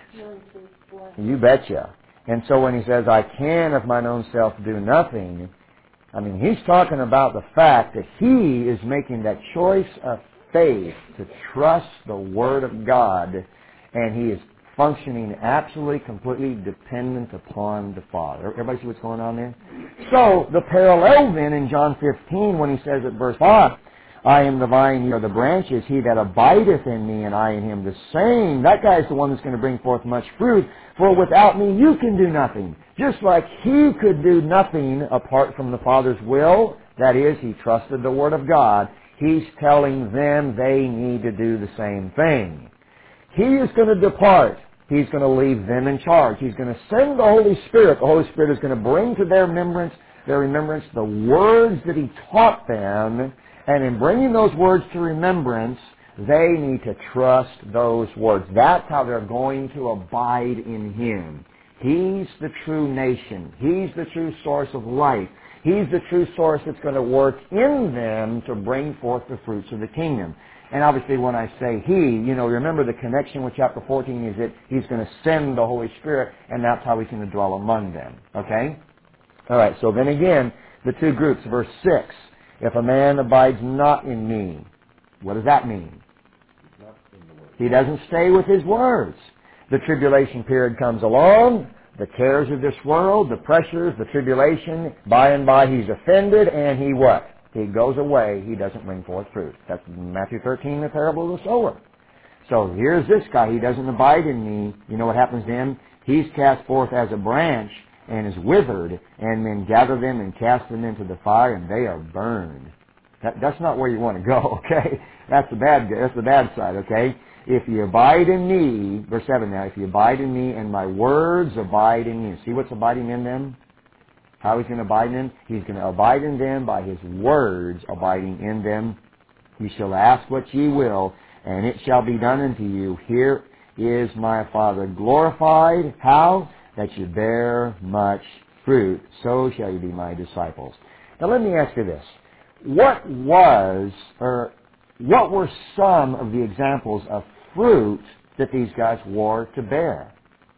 You betcha. And so when he says, I can of mine own self do nothing, I mean, he's talking about the fact that he is making that choice of faith to trust the Word of God, and he is functioning absolutely, completely dependent upon the Father. Everybody see what's going on there? So, the parallel then in John fifteen when he says at verse five, I am the vine, ye are the branches, he that abideth in me and I in him, the same, that guy is the one that's going to bring forth much fruit, for without me you can do nothing. Just like he could do nothing apart from the Father's will, that is, he trusted the Word of God, he's telling them they need to do the same thing. He is going to depart. He's going to leave them in charge. He's going to send the Holy Spirit. The Holy Spirit is going to bring to their remembrance, their remembrance the words that He taught them, and in bringing those words to remembrance, they need to trust those words. That's how they're going to abide in Him. He's the true nation. He's the true source of life. He's the true source that's going to work in them to bring forth the fruits of the kingdom. And obviously when I say He, you know, remember the connection with chapter fourteen is that He's going to send the Holy Spirit, and that's how He's going to dwell among them. Okay? All right, so then again, the two groups, verse six. If a man abides not in me, what does that mean? Not in the Word. He doesn't stay with His words. The tribulation period comes along, the cares of this world, the pressures, the tribulation, by and by He's offended, and He what? He goes away, He doesn't bring forth fruit. That's Matthew thirteen, the parable of the sower. So here's this guy, he doesn't abide in me. You know what happens to him? He's cast forth as a branch and is withered, and men gather them and cast them into the fire, and they are burned. That, that's not where you want to go, okay? That's the bad, that's the bad side, okay? If you abide in me, verse seven now, if you abide in me and my words abide in you. See what's abiding in them? How He's going to abide in them? He's going to abide in them by His words abiding in them. You shall ask what ye will, and it shall be done unto you. Here is my Father glorified. How? That you bear much fruit. So shall you be my disciples. Now let me ask you this. What was, or what were some of the examples of fruit that these guys were to bear?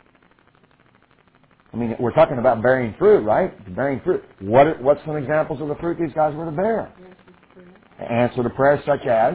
I mean, we're talking about bearing fruit, right? Bearing fruit. What are, what's some examples of the fruit these guys were to bear? Answer to prayers such as?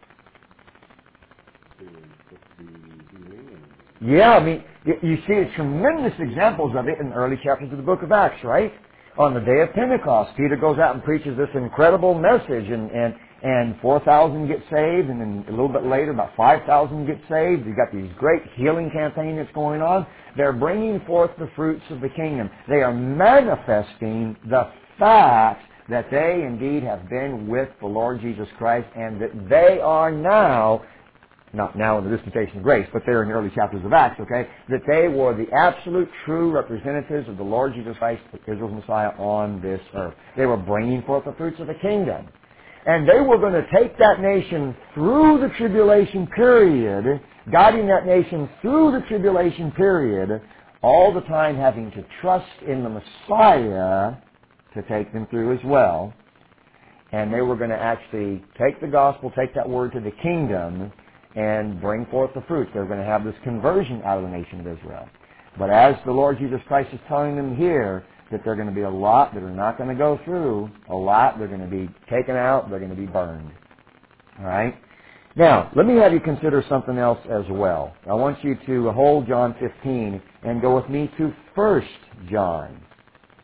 Yeah, I mean, you see tremendous examples of it in the early chapters of the book of Acts, right? On the day of Pentecost, Peter goes out and preaches this incredible message, and, and, and four thousand get saved, and then a little bit later, about five thousand get saved. You've got these great healing campaign that's going on. They're bringing forth the fruits of the kingdom. They are manifesting the fact that they indeed have been with the Lord Jesus Christ, and that they are now, not now in the dispensation of grace, but they're in the early chapters of Acts, okay, that they were the absolute true representatives of the Lord Jesus Christ, Israel's Messiah, on this earth. They were bringing forth the fruits of the kingdom. And they were going to take that nation through the tribulation period, guiding that nation through the tribulation period, all the time having to trust in the Messiah to take them through as well. And they were going to actually take the gospel, take that word to the kingdom, and bring forth the fruits. They're going to have this conversion out of the nation of Israel. But as the Lord Jesus Christ is telling them here, that there are going to be a lot that are not going to go through, a lot that are going to be taken out, they're going to be burned. All right? Now, let me have you consider something else as well. I want you to hold John fifteen and go with me to First John.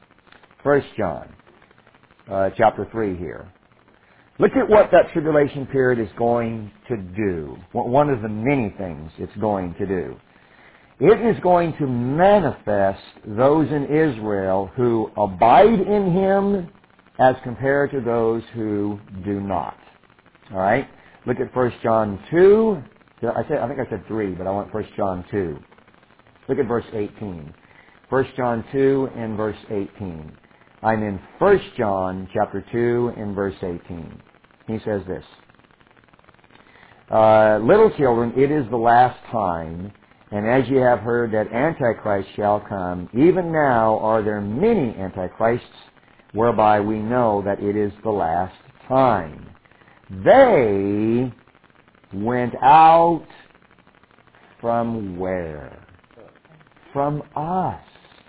First John, uh, chapter three here. Look at what that tribulation period is going to do. One of the many things it's going to do. It is going to manifest those in Israel who abide in Him as compared to those who do not. All right? Look at First John two. I, said, I think I said three, but I want First John two. Look at verse eighteen. First John two and verse eighteen. I'm in First John chapter two and verse eighteen. He says this. Uh, Little children, it is the last time, and as ye have heard that Antichrist shall come, even now are there many Antichrists, whereby we know that it is the last time. They went out from where? From us.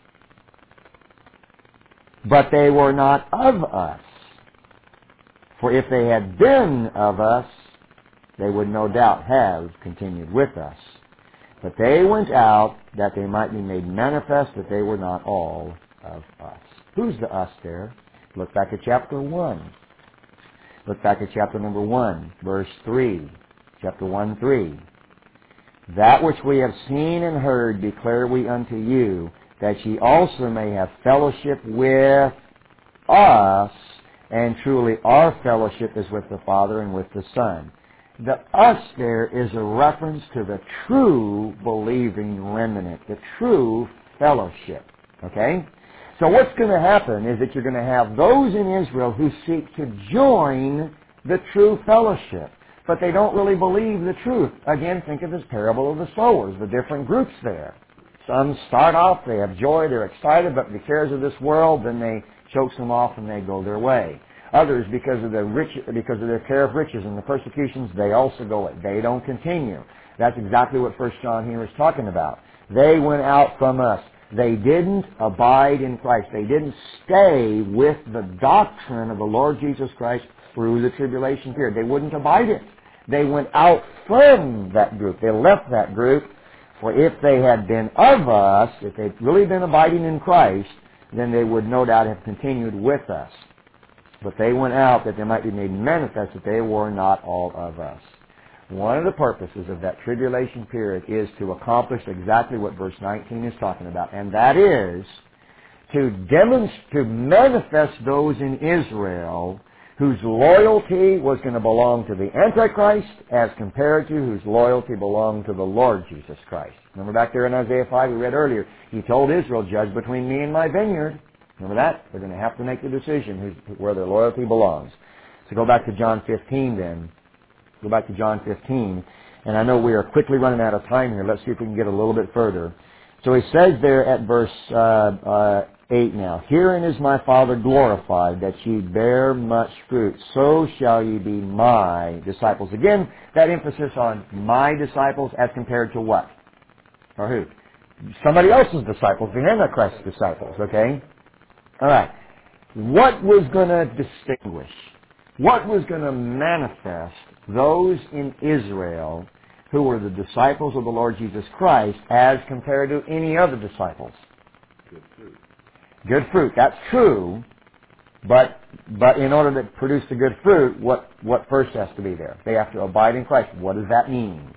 But they were not of us. For if they had been of us, they would no doubt have continued with us. But they went out that they might be made manifest that they were not all of us. Who's the us there? Look back at chapter one. Look back at chapter number one, verse three. Chapter one, three. That which we have seen and heard declare we unto you, that ye also may have fellowship with us, and truly our fellowship is with the Father and with the Son. The us there is a reference to the true believing remnant, the true fellowship. Okay? So what's going to happen is that you're going to have those in Israel who seek to join the true fellowship, but they don't really believe the truth. Again, think of this parable of the sowers, the different groups there. Some start off, they have joy, they're excited, but the cares of this world, then they chokes them off and they go their way. Others, because of the rich, because of their care of riches and the persecutions, they also go. They don't continue. That's exactly what First John here is talking about. They went out from us. They didn't abide in Christ. They didn't stay with the doctrine of the Lord Jesus Christ through the tribulation period. They wouldn't abide it. They went out from that group. They left that group. For if they had been of us, if they'd really been abiding in Christ, then they would no doubt have continued with us. But they went out that they might be made manifest that they were not all of us. One of the purposes of that tribulation period is to accomplish exactly what verse nineteen is talking about, and that is to demonstrate, to manifest those in Israel whose loyalty was going to belong to the Antichrist as compared to whose loyalty belonged to the Lord Jesus Christ. Remember back there in Isaiah five we read earlier, He told Israel, judge between me and my vineyard. Remember that? They're going to have to make the decision who's, where their loyalty belongs. So go back to John fifteen then. Go back to John fifteen. And I know we are quickly running out of time here. Let's see if we can get a little bit further. So he says there at verse uh, uh, eight now, herein is my Father glorified, that ye bear much fruit. So shall ye be my disciples. Again, that emphasis on my disciples as compared to what? Or who? Somebody else's disciples, the Antichrist's disciples, okay? All right. What was going to distinguish? What was going to manifest those in Israel who were the disciples of the Lord Jesus Christ as compared to any other disciples? Good fruit. Good fruit. That's true. But but in order to produce the good fruit, what, what first has to be there? They have to abide in Christ. What does that mean?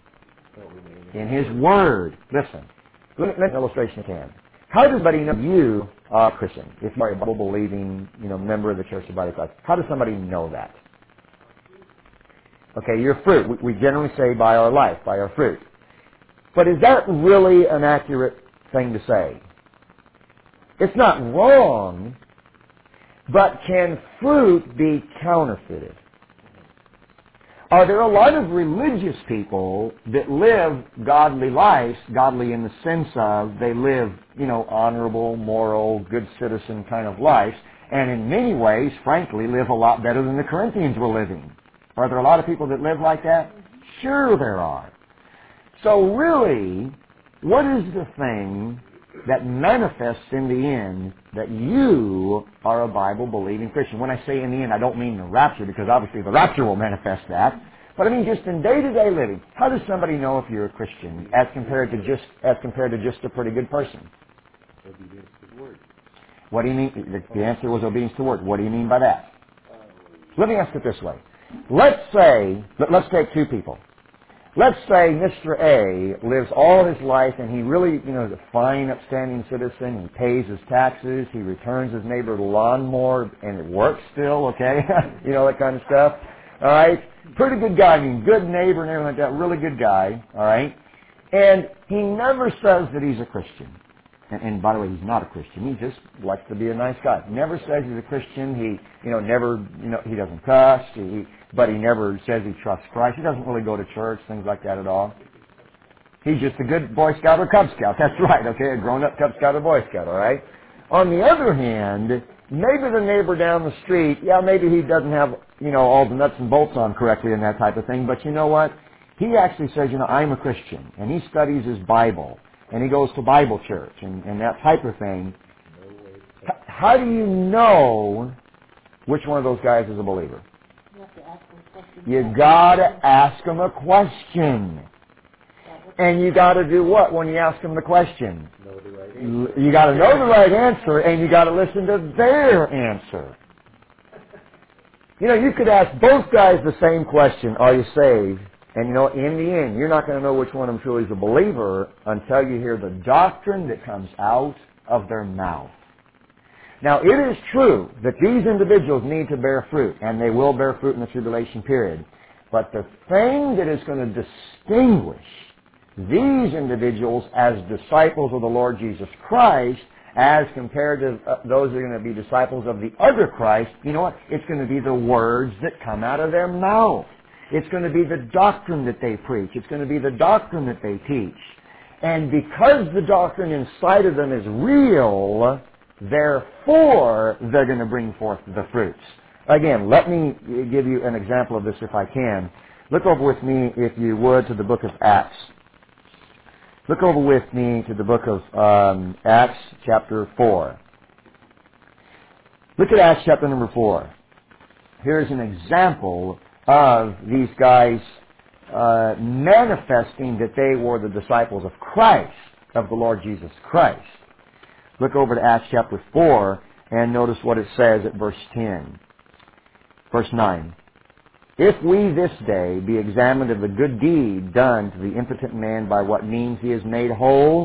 In His Word. Listen. Let me an illustration at hand. How does somebody know you are a Christian? If you are a Bible-believing, you know, member of the Church of the Body of Christ, how does somebody know that? Okay, your fruit. We, we generally say by our life, by our fruit. But is that really an accurate thing to say? It's not wrong, but can fruit be counterfeited? Are there a lot of religious people that live godly lives, godly in the sense of they live, you know, honorable, moral, good citizen kind of lives, and in many ways, frankly, live a lot better than the Corinthians were living? Are there a lot of people that live like that? Sure there are. So really, what is the thing that manifests in the end that you are a Bible-believing Christian? When I say in the end, I don't mean the rapture, because obviously the rapture will manifest that. But I mean just in day-to-day living. How does somebody know if you're a Christian as compared to just as compared to just a pretty good person? Obedience to the Word. What do you mean? The, the answer was obedience to the Word. What do you mean by that? Let me ask it this way. Let's say, let, let's take two people. Let's say Mister A lives all his life and he really, you know, is a fine, upstanding citizen. He pays his taxes. He returns his neighbor the lawnmower and it works still, okay? You know, that kind of stuff. All right? Pretty good guy. I mean, good neighbor and everything like that. Really good guy. All right? And he never says that he's a Christian. And, and by the way, he's not a Christian. He just likes to be a nice guy. Never says he's a Christian. He, you know, never, you know, he doesn't cuss. He, but he never says he trusts Christ. He doesn't really go to church, things like that at all. He's just a good Boy Scout or Cub Scout. That's right, okay? A grown-up Cub Scout or Boy Scout, all right? On the other hand, maybe the neighbor down the street, yeah, maybe he doesn't have, you know, all the nuts and bolts on correctly and that type of thing, but you know what? He actually says, you know, I'm a Christian, and he studies his Bible, and he goes to Bible church and, and that type of thing. H- how do you know which one of those guys is a believer? You have to ask them questions. You gotta ask them a question. And you gotta do what when you ask them the question? Know the right answer. You gotta know the right answer, and you gotta listen to their answer. You know, you could ask both guys the same question, are you saved? And you know, in the end, you're not going to know which one of them truly is a believer until you hear the doctrine that comes out of their mouth. Now, it is true that these individuals need to bear fruit, and they will bear fruit in the tribulation period. But the thing that is going to distinguish these individuals as disciples of the Lord Jesus Christ as compared to uh, those that are going to be disciples of the other Christ, you know what? It's going to be the words that come out of their mouth. It's going to be the doctrine that they preach. It's going to be the doctrine that they teach. And because the doctrine inside of them is real, therefore they're going to bring forth the fruits. Again, let me give you an example of this if I can. Look over with me, if you would, to the book of Acts. Look over with me to the book of um, Acts chapter four. Look at Acts chapter number four. Here's an example of these guys uh, manifesting that they were the disciples of Christ, of the Lord Jesus Christ. Look over to Acts chapter four and notice what it says at verse ten. Verse nine. If we this day be examined of the good deed done to the impotent man by what means he is made whole,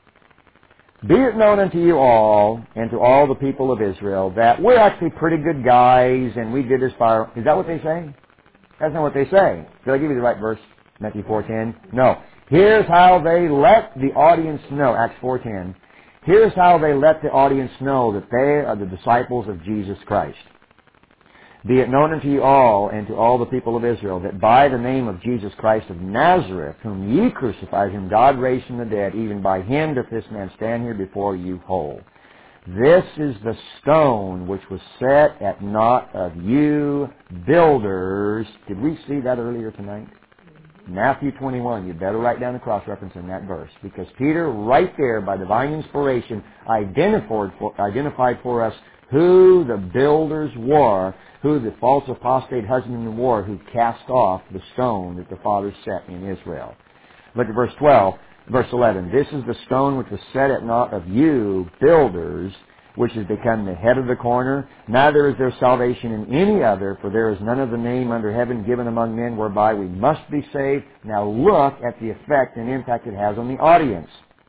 be it known unto you all and to all the people of Israel that we're actually pretty good guys and we did this fire. Is that what they say? That's not what they say. Did I give you the right verse? Matthew four ten? No. Here's how they let the audience know. Acts four ten. Here's how they let the audience know that they are the disciples of Jesus Christ. Be it known unto you all and to all the people of Israel that by the name of Jesus Christ of Nazareth, whom ye crucified, whom God raised from the dead, even by him doth this man stand here before you whole. This is the stone which was set at naught of you builders. Did we see that earlier tonight? Matthew twenty-one. You better write down the cross-reference in that verse. Because Peter, right there, by divine inspiration, identified for, identified for us who the builders were, who the false apostate husbandmen were, who cast off the stone that the fathers set in Israel. Look at verse twelve. Verse eleven, this is the stone which was set at naught of you, builders, which has become the head of the corner. Neither is there salvation in any other, for there is none of the name under heaven given among men whereby we must be saved. Now look at the effect and impact it has on the audience.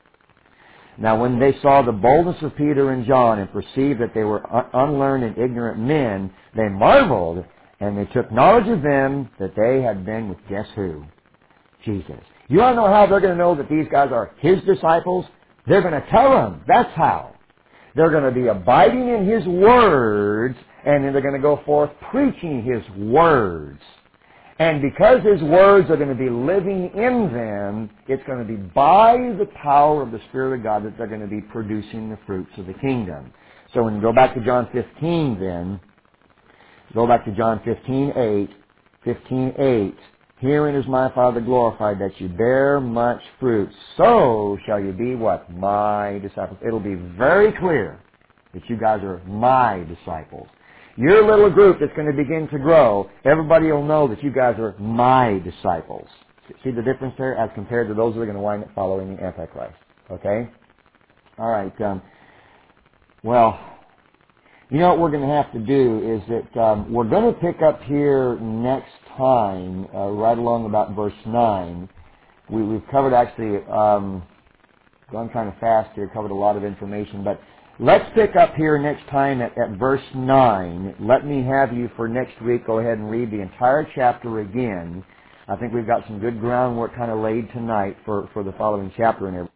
Now when they saw the boldness of Peter and John and perceived that they were unlearned and ignorant men, they marveled, and they took knowledge of them that they had been with guess who? Jesus. You want to know how they're going to know that these guys are His disciples? They're going to tell them. That's how. They're going to be abiding in His words, and then they're going to go forth preaching His words. And because His words are going to be living in them, it's going to be by the power of the Spirit of God that they're going to be producing the fruits of the kingdom. So when you go back to John fifteen then, go back to John fifteen eight, fifteen eight. Herein is my Father glorified, that you bear much fruit. So shall you be what? My disciples. It'll be very clear that you guys are my disciples. Your little group that's going to begin to grow, everybody will know that you guys are my disciples. See the difference there as compared to those that are going to wind up following the Antichrist. Okay? All right. Um, well, You know what we're going to have to do is that um, we're going to pick up here next time, uh, right along about verse nine. We, we've covered actually, um, gone kind of fast here, covered a lot of information, but let's pick up here next time at, at verse nine. Let me have you for next week go ahead and read the entire chapter again. I think we've got some good groundwork kind of laid tonight for, for the following chapter and everything.